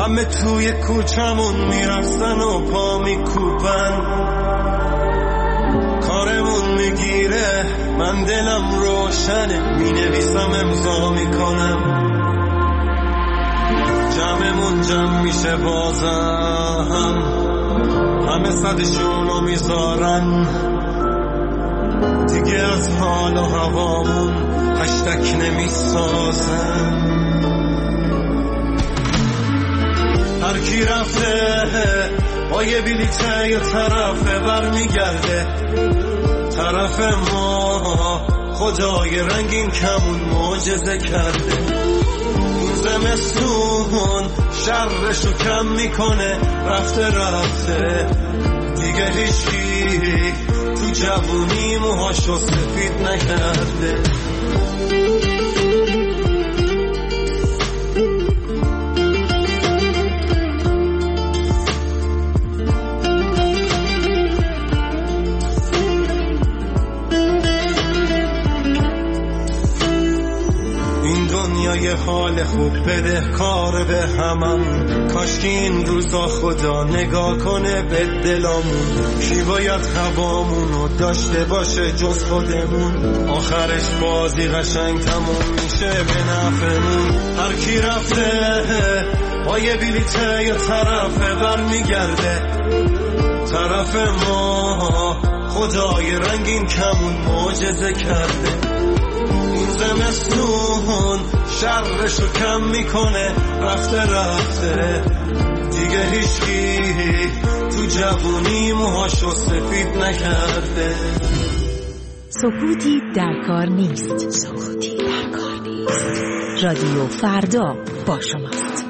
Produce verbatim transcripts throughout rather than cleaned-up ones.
همه توی کوچمون میرفتن و پا میکوبن، کارمون میگیره من دلم روشنه، مینویسم امضا میکنم، جمعمون جمع میشه بازم، همه صدشونو میذارن، دیگه از حال و هوامون هشتک نمیسازن. هر کی رفته با یه بلیته یه طرفه بر میگرده، طرف ما خدای رنگین کمون معجزه کرده. این زمستون شرشو کم میکنه، رفته رفته دیگه هیچی تو جوونی موهاشو سفید نکرده. یه حال خوب بده کار به همم، کاش که این روزا خدا نگاه کنه به دلامون. کی باید هوامونو داشته باشه جز خودمون، آخرش بازی قشنگ تموم میشه به نفعمون. هر کی رفته با یه بلیته یه طرفه بر میگرده، طرف ما خدای رنگین کمون معجزه کرده. این زمستون شرشو کم میکنه، رفته رفته دیگه هیچکی تو جوونی موهاشو سفید نکرده. سکوتی در کار نیست، سکوتی در کار نیست. رادیو فردا با شماست.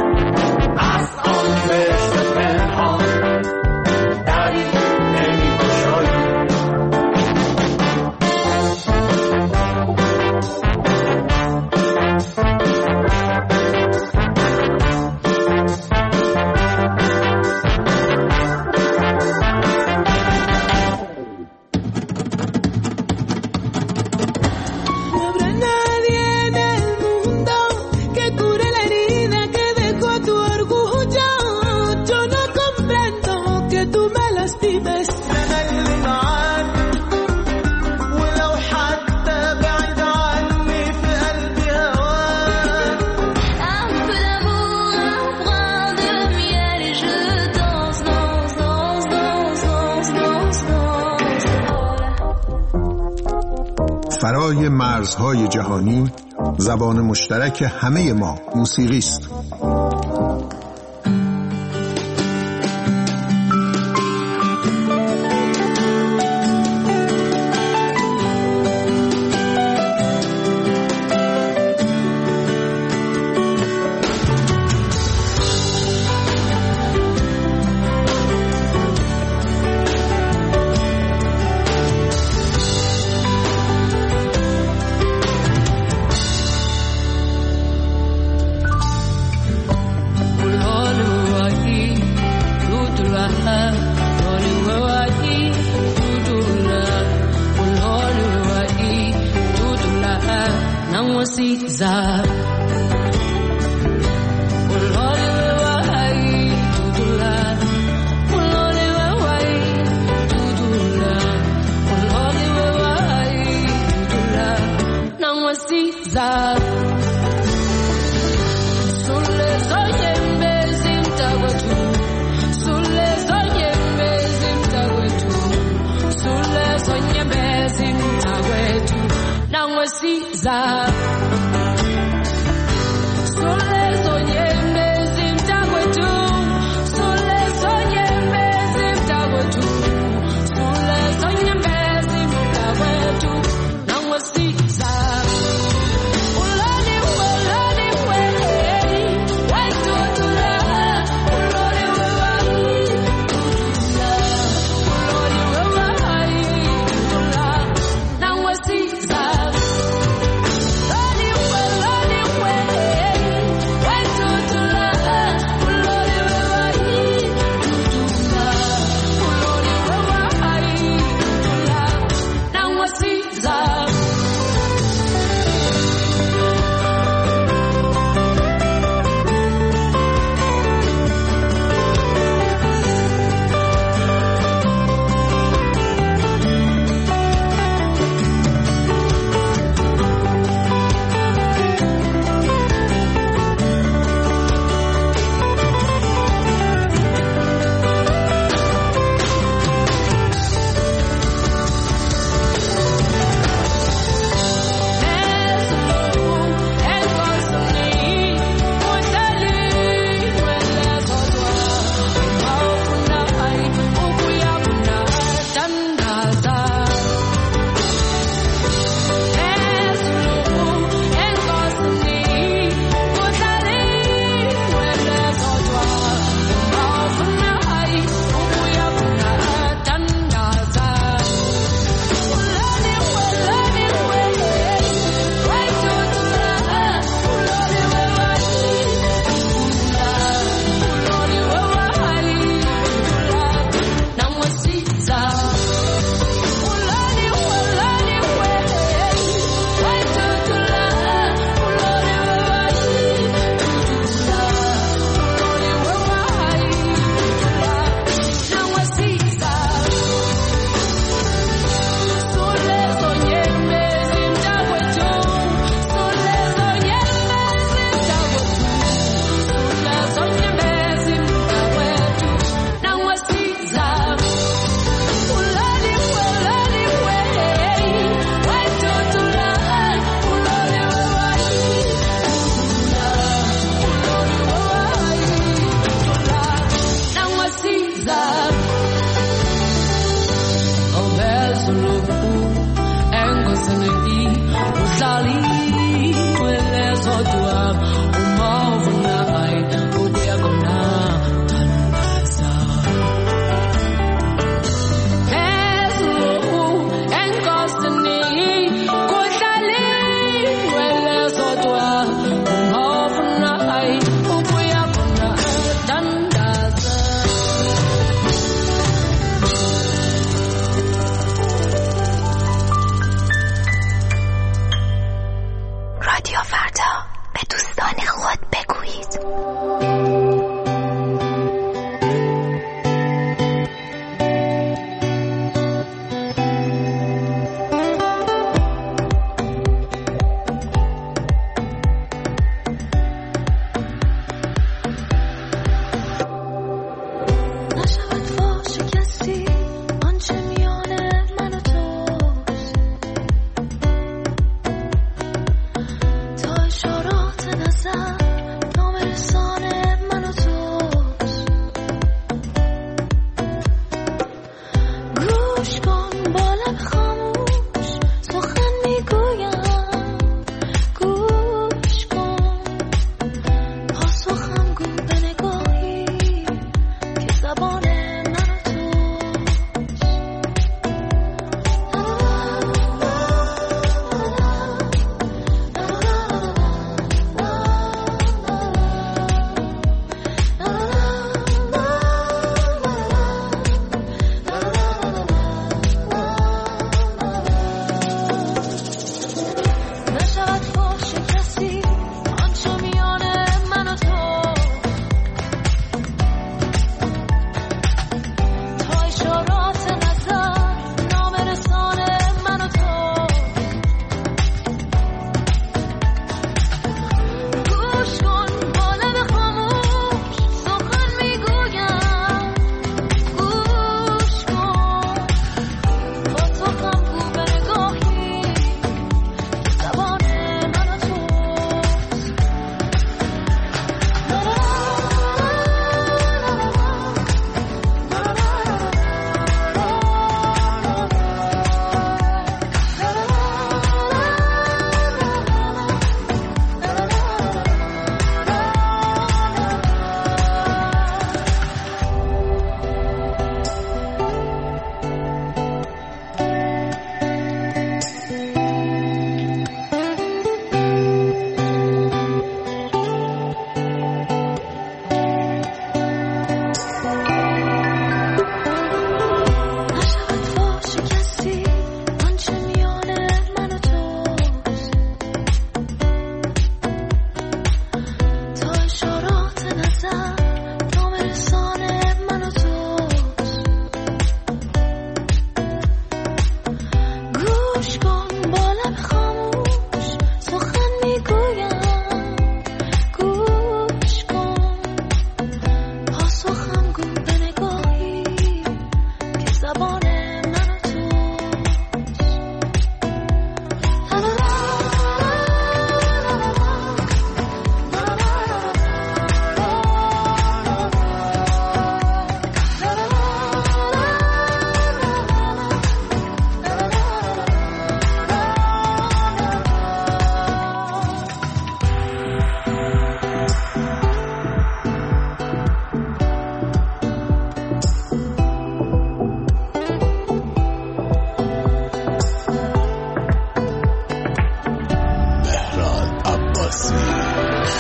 Nemi فرای مرزهای جهانی زبان مشترک همه ما موسیقی است.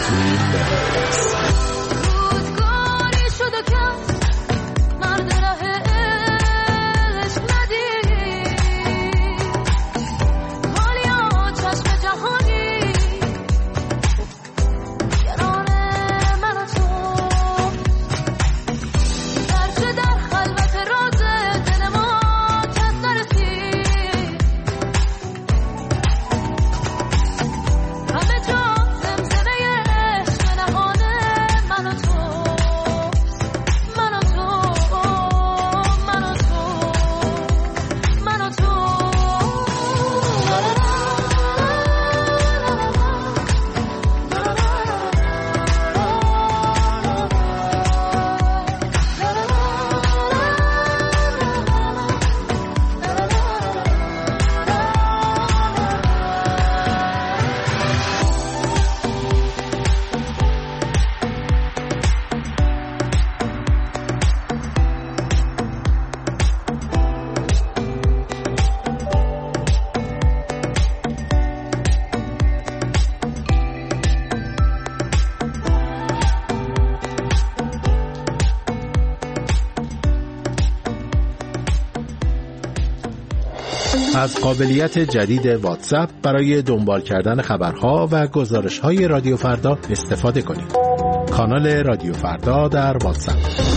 از قابلیت جدید واتساپ برای دنبال کردن خبرها و گزارش‌های رادیو فردا استفاده کنید. کانال رادیو فردا در واتساپ.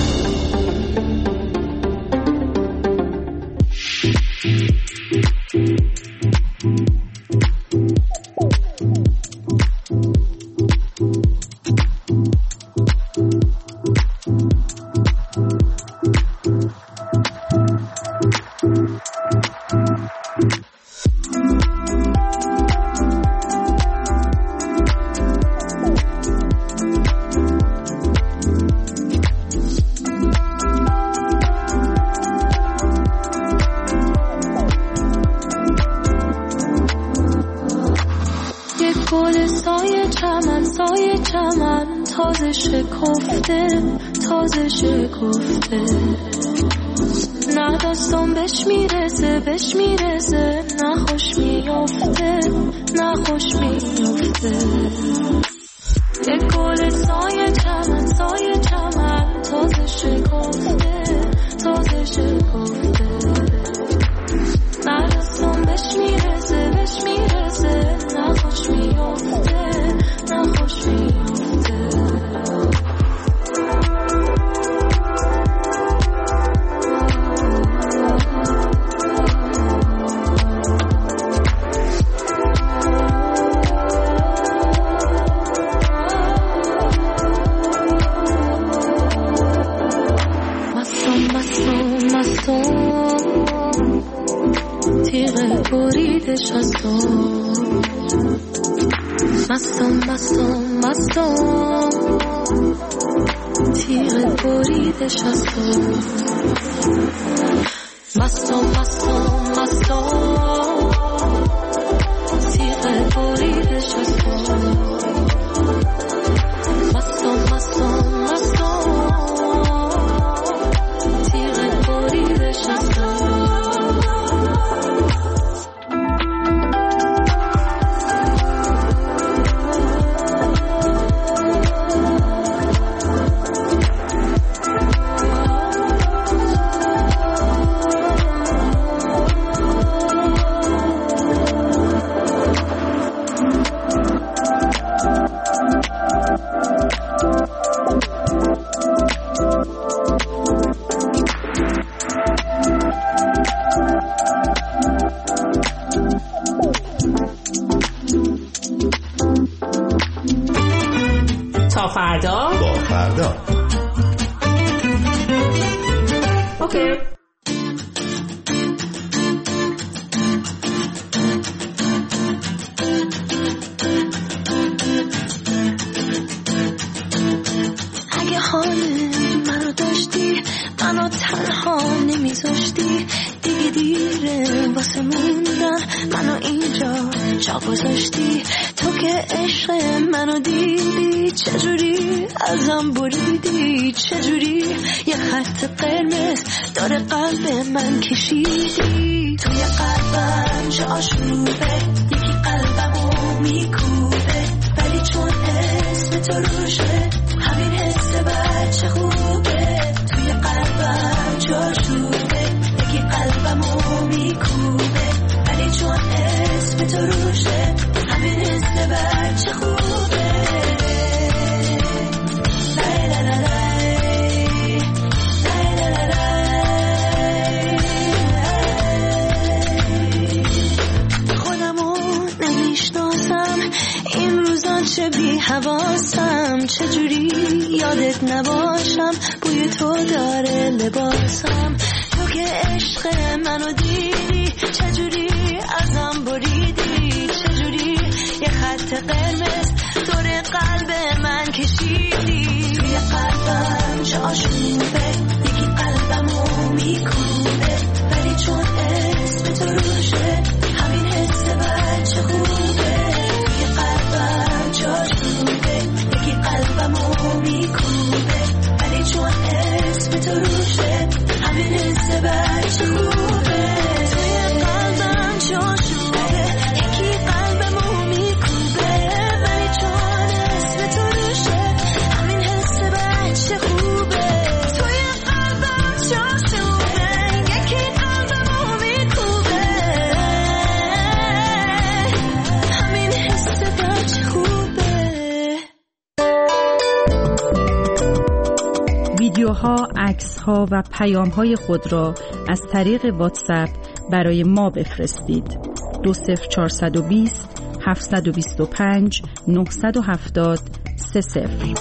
تازه شکفته نه دستم بهش میرسه بهش میرسه نه خوش میافته نه خوش میافته یک گل سایه چمن سایه چمن تازه شکفته تازه شکفته نه دستم بهش میرسه بهش میرسه نه خوش میافته نه خوش میافته مستم مستم مستم تیغ بریدش از تو مستم مستم مستم تیغ بریدش از تو مستم مستم مستم تیغ بریدش از تو تا فردا با فردا اوکی. اگه حال منو داشتی منو تنها نمیذاشتی دیگه دیره واسه موندن منو اینجا جا گذاشتی تو که عشق منو دیدی چجوری ازم بریدی چجوری یه خط قرمز داره قلب من کشیدی توی قلبم جاش روبه یکی قلبمو میکوبه ولی چون اسم تو روشه، همین حس بچه خوبه توی قلبم جاشوبه، یکی قلبمو میکوبه ولی چون اسم تو روشه، همین حس بچه خوبه. لای لای لای لای لای لای. خودمو نمیشناسم این روزا، چه بی حواسم، چجوری یادت نباشم، بوی تو داره لباسم، تو که عشق منو دیدی، چجوری ازم بریدی، چجوری یه خط قرمز دور قلب من کشیدی، توی قلبم جاشوبه، یکی قلبمو میکوبه ولی چون اسم تو روشه، همین حس بچه خوبه، توی قلبم جاشوبه، یکی قلبمو میکوبه ولی چون اسم تو روشه، همین حس بچه خوبه، توی قلبم جاشوبه، یکی قلبمو میکوبه ولی چون اسم تو روشه، همین حس بچه خوبه، توی قلبم جاشوبه، یکی قلبمو میکوبه، همین حس بچه خوبه. ویدیوها، عکس‌ها و پیام‌های خود را از طریق واتساپ برای ما بفرستید. دو صفر چهارصد و بیست هفتصد و بیست و پنج نهصد و هفتاد سه صفر.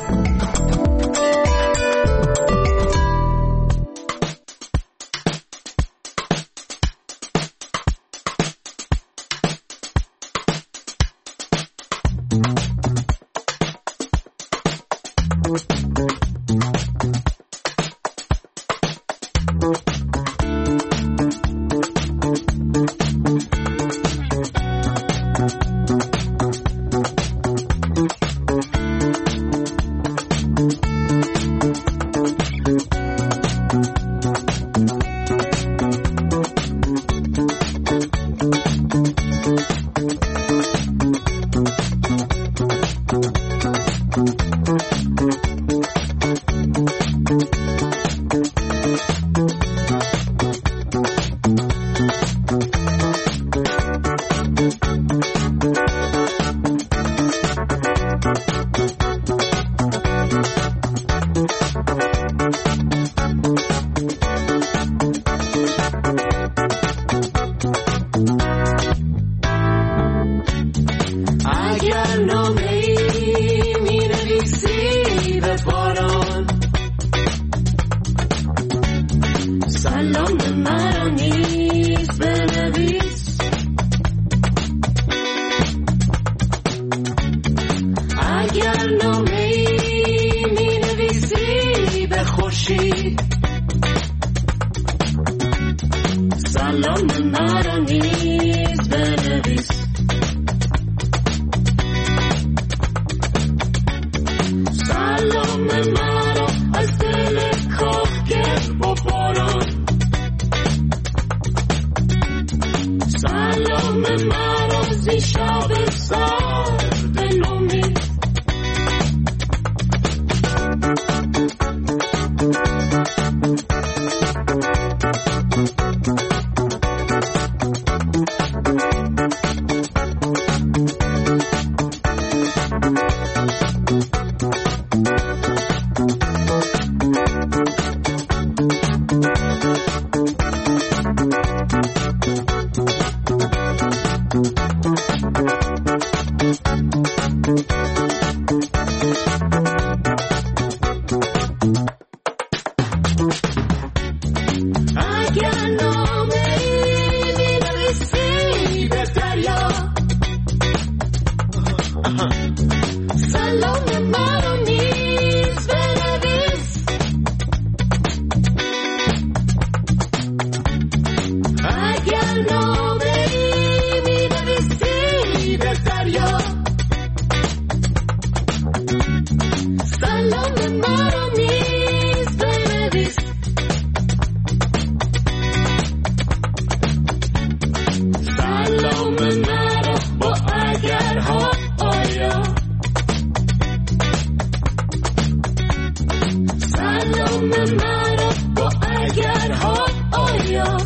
سلام مرا با اگرها آیا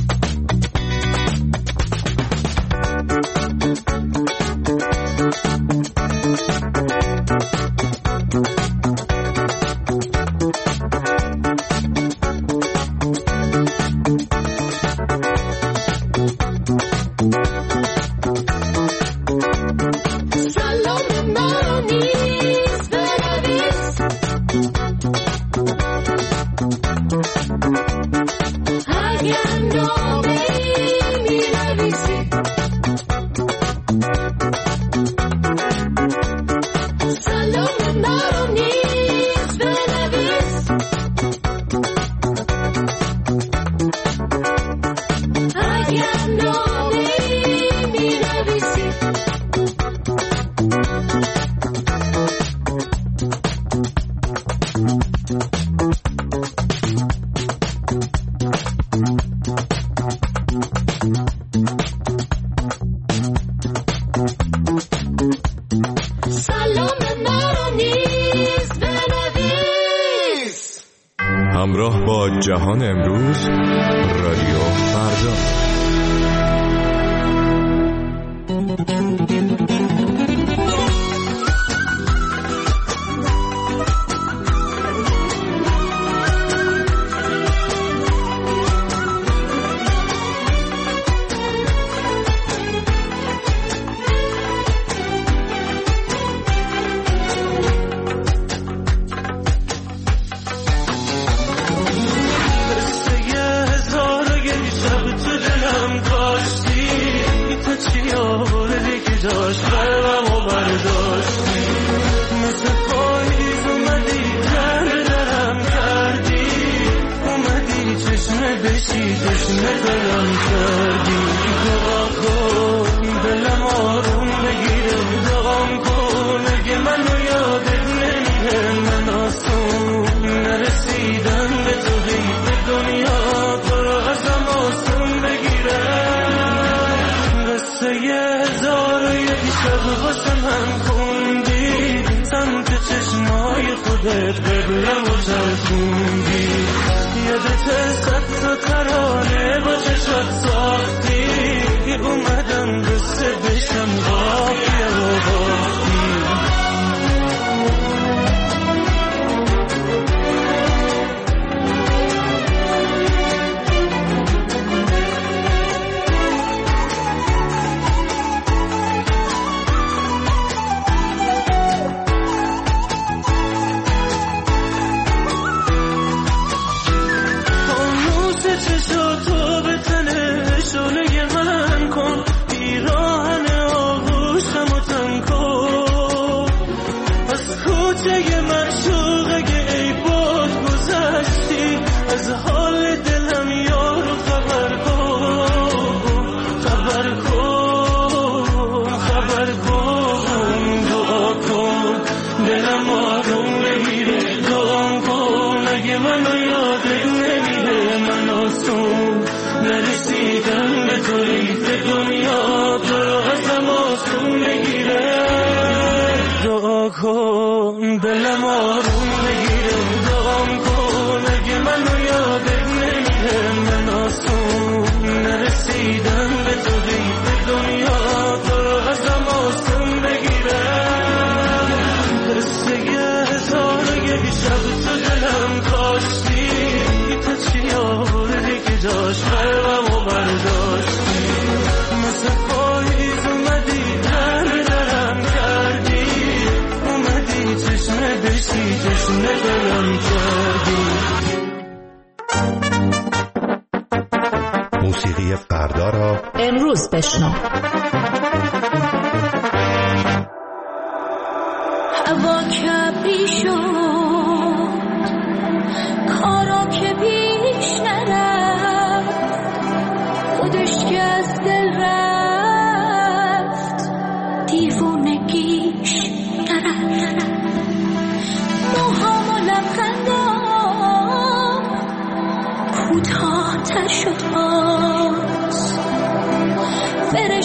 همراه با جهان امروز رادیو فردا. موسیقی فردا را امروز بشنو. هوا کبری شد، کارا که پیش نرفت، خودش که از دل رفت، دیوونگیش نرفت. موهام و لبخندام کوتاه تر شد باز،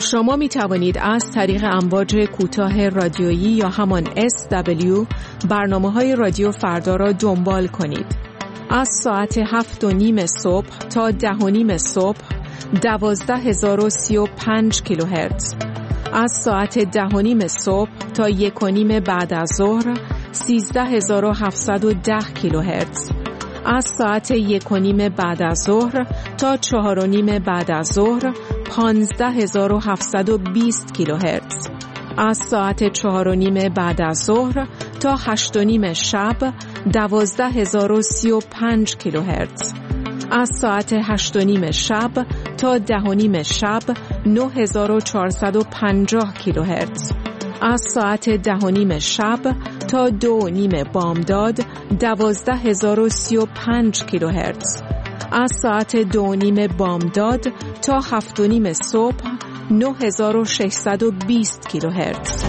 شما می توانید از طریق امواج کوتاه رادیویی یا همان اس دبلیو برنامه های رادیو فردا را دنبال کنید. از ساعت هفت و نیم صبح تا ده و نیم صبح دوازده هزار و سی و پنج کیلوهرتز، از ساعت ده و نیم صبح تا یک و نیم بعد از ظهر سیزده هزار و هفتصد و ده کیلوهرتز، از ساعت یک و نیم بعد از ظهر تا چهار و نیم بعد از ظهر پانزده هزار و هفتصد و بیست کیلوهرتز، از ساعت چهار و نیم بعد از ظهر تا هشت و نیم شب دوازده هزار و سی و پنج کیلوهرتز، از ساعت هشت و نیم شب تا ده و نیم شب نه هزار و چهارصد و پنجاه کیلوهرتز، از ساعت ده و نیم شب تا دو و نیم بامداد دوازده هزار و سی و پنج کیلوهرتز، از ساعت دو و نیم بامداد تا هفت و نیم صبح نه هزار و ششصد و بیست کیلوهرتز.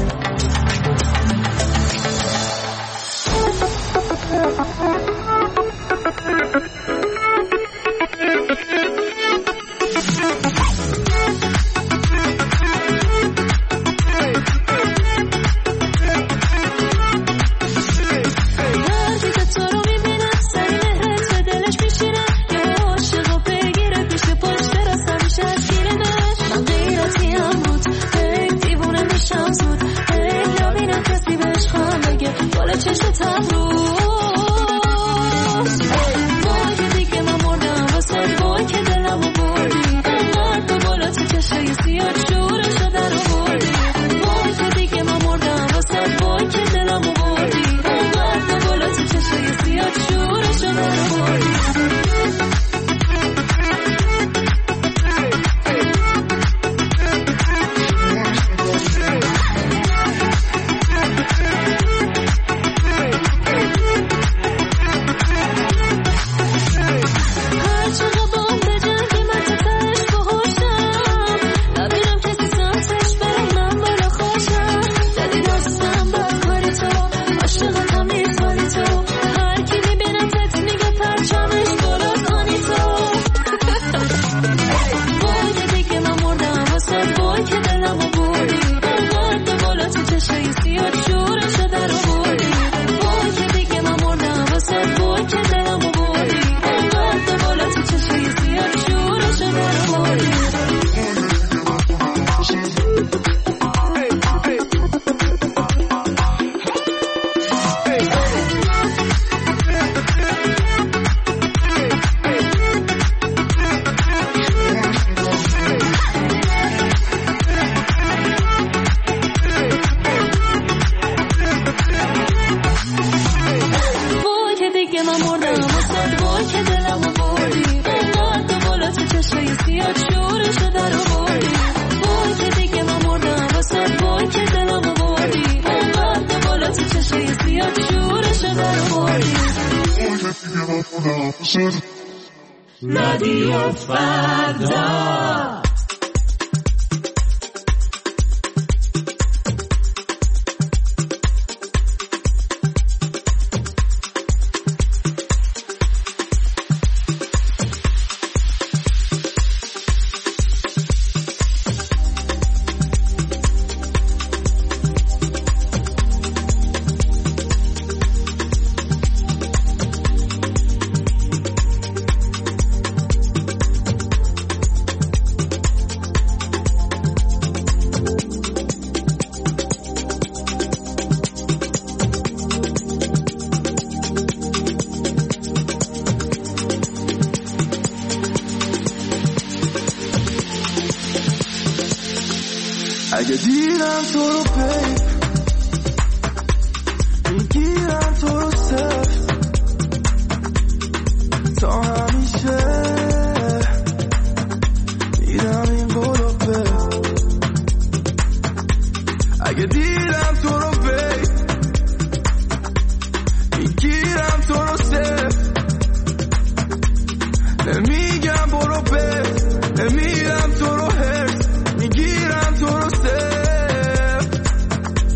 رادیو فردا. اگه دیدم تو رو پی میگیرم تو رو صف تا همیشه میرم این برو به اگه دیدم تو رو پی میگیرم تو رو صف نمیگم برو به نمیرم تو رو هرس میگیرم تو رو صف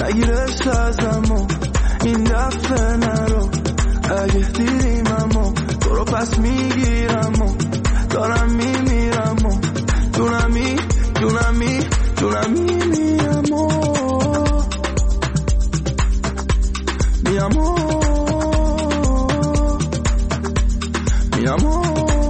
نگیرش ازمو این دفعه نرو، اگه دیدیم اما تو رو پس میگیرم و دارم میمیرم و دونمی دونمی دونمی میم و میم و میم و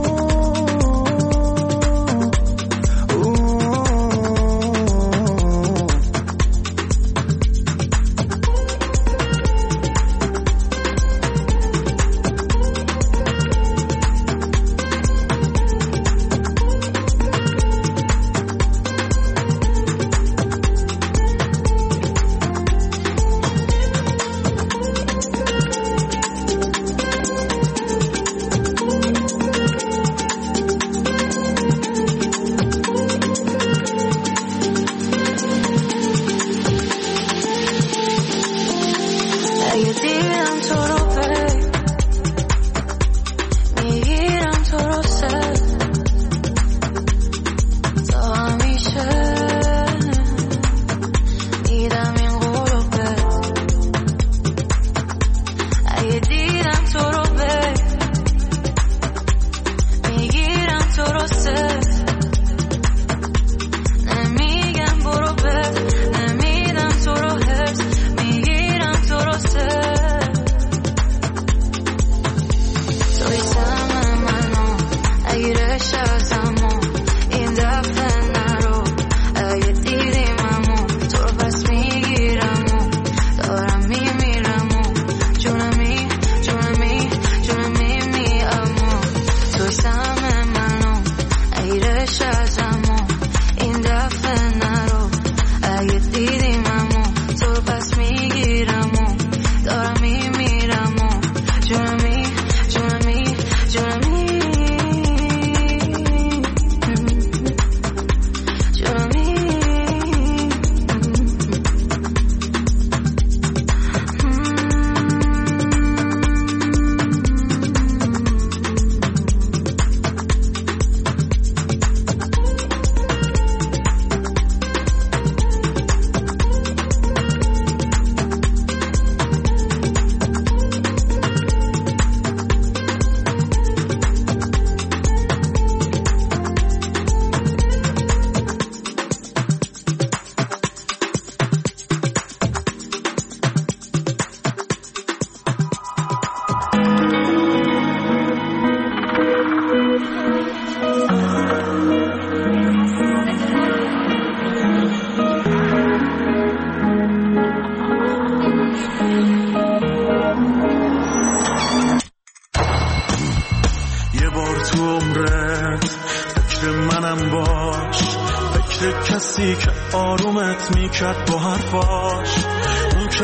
کرد با حرفاش، اون که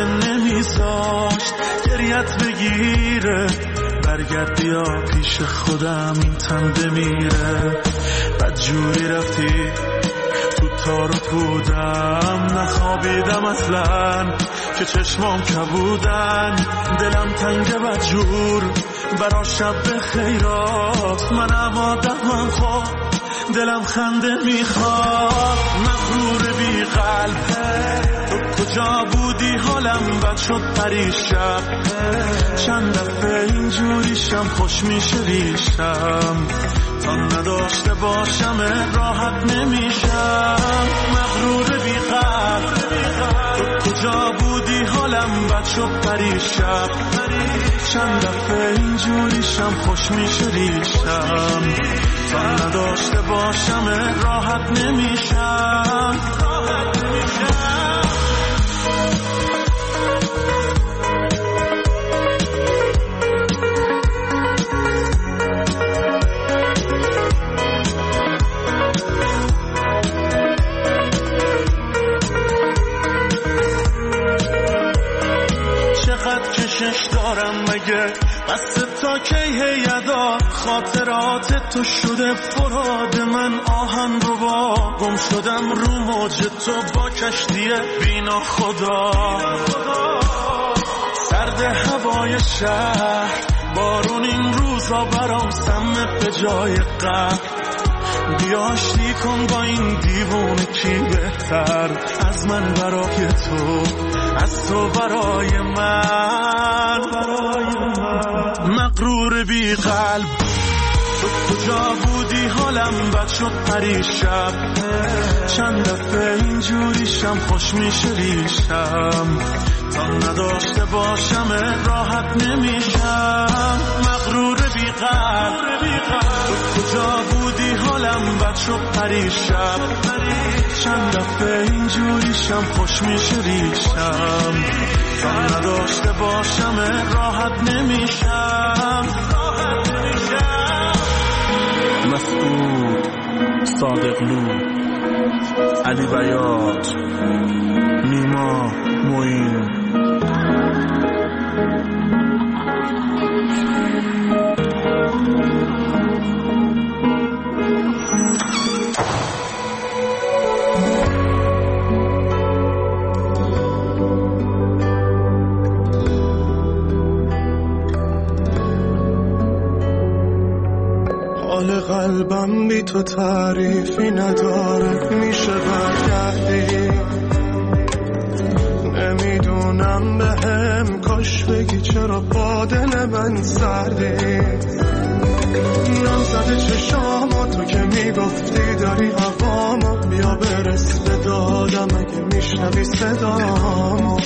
نمیذاشت گریت بگیره، برگرد بیا پیش خودم این تن بمیره. بدجوری رفتی تو تار و پودم، نخوابیدم اصلا که چشمام کبودن، دلم تنگ بدجور برا شب خیرات، منم آدمم خواب دلم خنده میخواد، مغرور بی قلبه تو کجا بودی حالم بد شد پریشب، چند دفعه اینجوریشم خوش میشه ریشم، تا نداشته باشم راحت نمیشم، مغرور بی قلبه تو کجا بودی حالم بد شد پریشب، چند دفعه اینجوریشم خوش میشه ریشم، تا نداشته باشم راحت نمیشم، راحت نمیشم. چقدر کشش دارم مگه بس تا کی هیدا، خاطرات تو شده فراد من آهن رو با، گم شدم رو موج تو با کشتی بینا خدا، سرد هوای شهر بارون این روزا برام سمه به جای قهر، بیا آشتی کن با این دیوونه کی بهتر سرد از من برای تو، از تو برای من، برای من. مغرور بی قلب تو کجا بودی؟ حالم بد شد پریشب، چند دفعه اینجوریشم خوش میشه ریشم، تا نداشته باشم راحت نمیشم. مغرور بی قلب تو کجا بودی؟ حالم بد شد پریشب، چند دفعه اینجوریشم خوش میشه ریشم، تا نداشته باشم راحت نمیشم. مسعود، صادقلو، علی بیات، نیما، معین. حال قلبم بی تو تعریفی نداره، میشه برگردی؟ نمیدونم به هم کاش بگی چرا بادن من سردی. نم زده چشامو تو که میگفتی داری هوامو، بیا برس به دادم اگه میشنوی صدامو.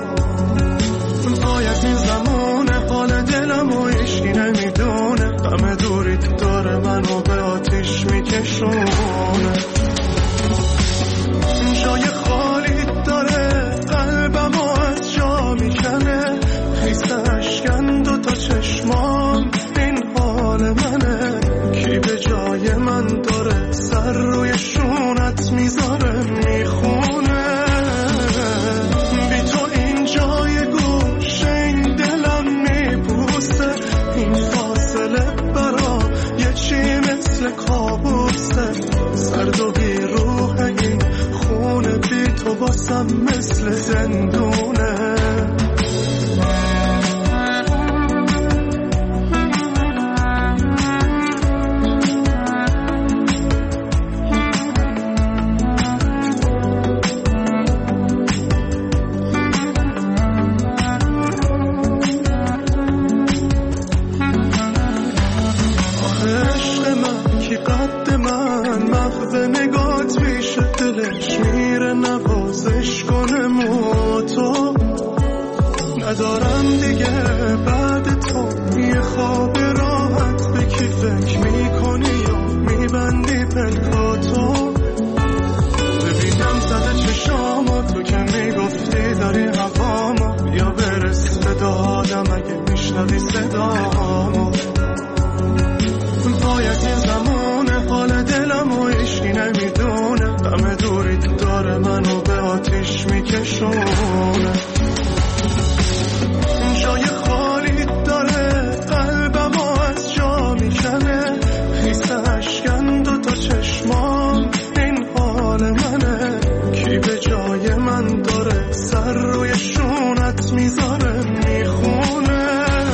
باید این زمونه حال دلمو هیچکی نمیدونه، غم دوریت داره منو به آتیش میکشونه. جای خالی داره قلبمو از جا میکنه، خیس اشکن دو تا چشمام این حال منه. کی به جای من داره سر روی شونت میذاره میخونه. بی تو این جای گوشه این دلم میبوسه، این فاصله برا یه چی مثل کابوسه. سرد و بی روح این خونه بی تو باسم مثل زندونه. ندارم دیگه بعد تو یه خواب راحت، به کی فکر میکنی یا میبندی پلکاتو. ببینم زده چشامو تو که میگفتی داری هوامو، بیا برس به دادم اگه میشنوی صدامو. باید این زمونه حال دلمو هیچکی نمیدونه، غم دوریت داره منو به آتیش میکشونه. جای خالی داره قلبمو از جا میکنه، خیس اشکن دو تا چشمام این حال منه. کی به جای من داره سر روی شونت میذاره میخونه.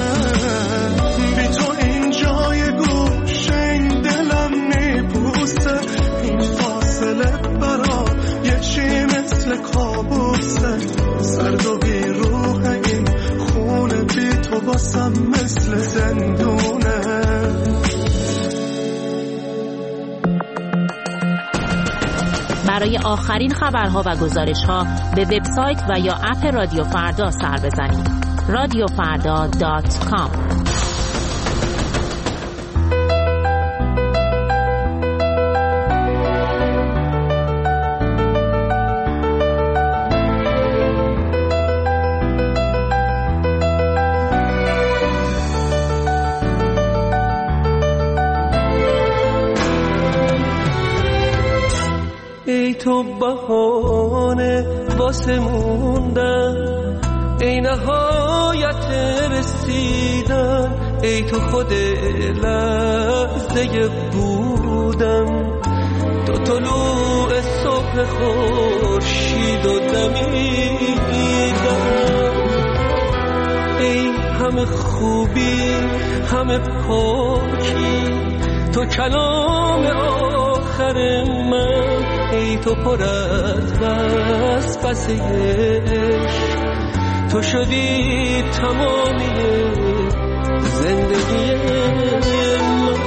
بی تو این جای گوشه این دلم میبوسه، این فاصله برا یه چی مثل کابوسه. سرد و بی روح این خونه بی تو باسم مثل زندونه. برای آخرین خبرها و گزارش‌ها به وبسایت و یا اپ رادیو فردا سر بزنید. رادیو فردا دات کام. ای تو بهانه واسه موندن، ای نهایت رسیدن، ای تو خود لحظه بودن، تو طلوع صبح خورشید و دمیدن. ای همه خوبی همه پاکی، تو کلام آخر من، ای تو پر از وسوسه عشق، تو شدی تمامی زندگی من.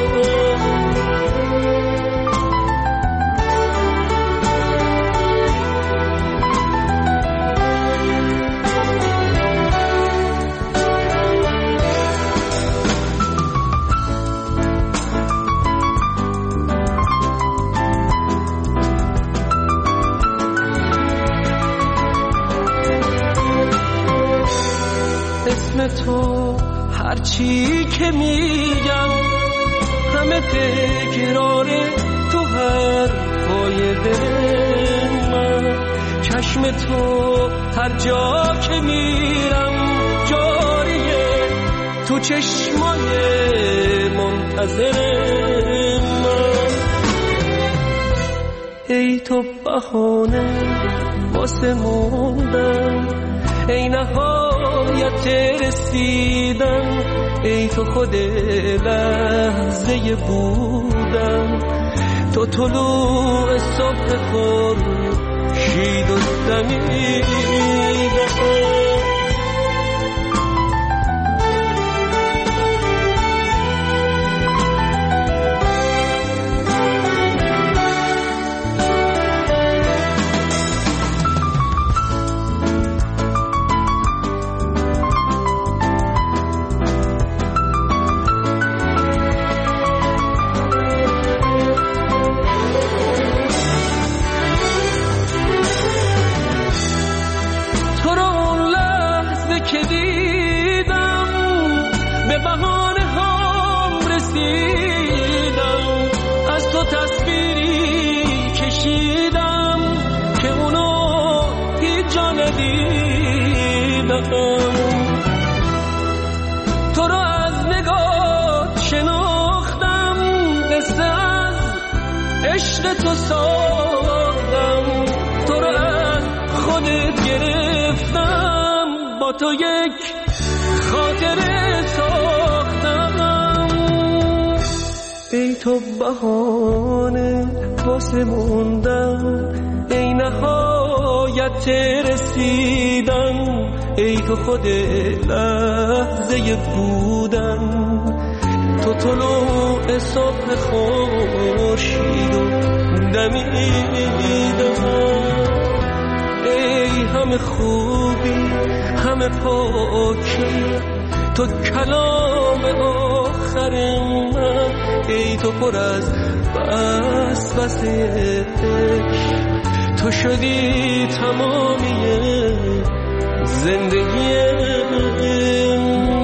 اسم تو هرچی که میگم همه تکرار تو حرفای دل من. چشم تو هر جا که میرم جاریه تو چشمای منتظر من. ای تو بهانه واسه موندن، ای نهایت رسیدن، ای تو خود لحظه بودن، تو طلوع صبح خورشید و دمیدن. تو رو از نگاه شناختم، قصه از عشق تو ساختم، تو رو از خودت گرفتم، با تو یک خاطره ساختم. ای تو بهانه واسه موندن، ای نهایت رسیدن، ای تو خود لحظه بودن، تو طلوع صبح خورشید و دمیدن. ای همه خوبی همه پاکی، تو کلام آخر من، ای تو پر از وسوسه عشق، تو شدی تمامی زندگی